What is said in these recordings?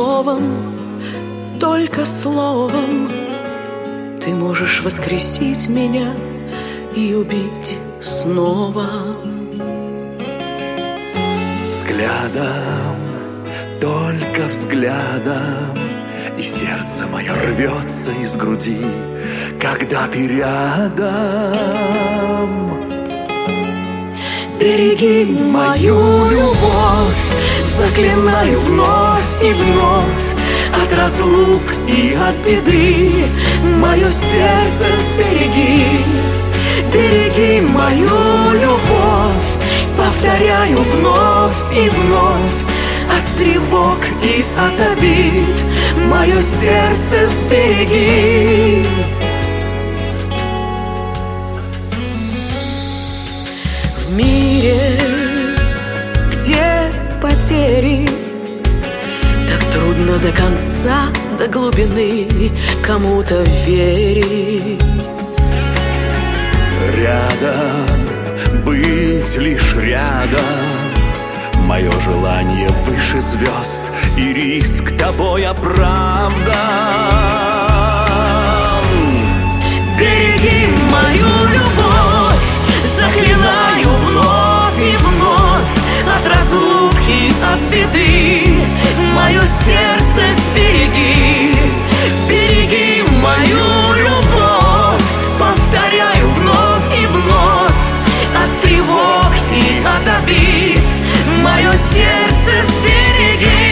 словом, только словом ты можешь воскресить меня и убить снова. Взглядом, только взглядом, и сердце мое рвется из груди, когда ты рядом. Береги мою любовь, заклинаю вновь и вновь, от разлук и от беды мое сердце сбереги. Береги мою любовь, повторяю вновь и вновь, от тревог и от обид мое сердце сбереги. В мире, где потери, так трудно до конца, до глубины кому-то верить. Рядом, быть лишь рядом, мое желание выше звезд, и риск тобой оправдан. Береги мою любовь, заклинаю вновь и вновь, от разлук и от беды мое сердце сбереги. Береги мою любовь, повторяю вновь и вновь, от тревог и от обид мое сердце сбереги.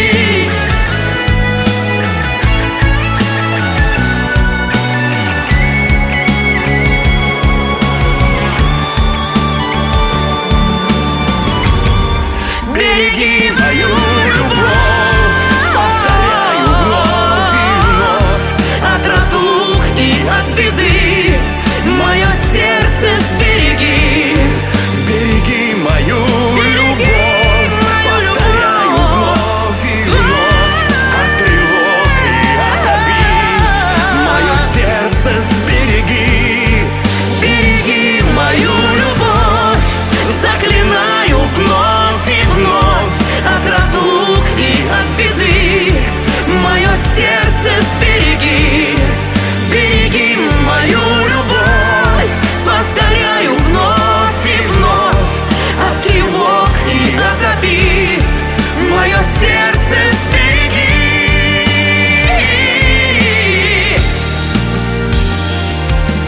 Береги мою любовь, повторяю вновь и вновь, от разлук и от беды мое сердце сбереги. Береги мою любовь, повторяю вновь и вновь, от тревог и от обид мое сердце сбереги. Береги мою любовь, заклинаю вновь и вновь, от разлук и от беды мое сердце сбереги. Береги мою любовь, повторяю вновь и вновь, от тревог и от обид мое сердце сбереги.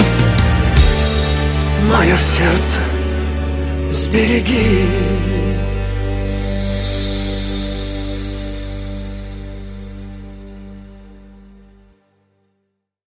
Мое сердце сбереги.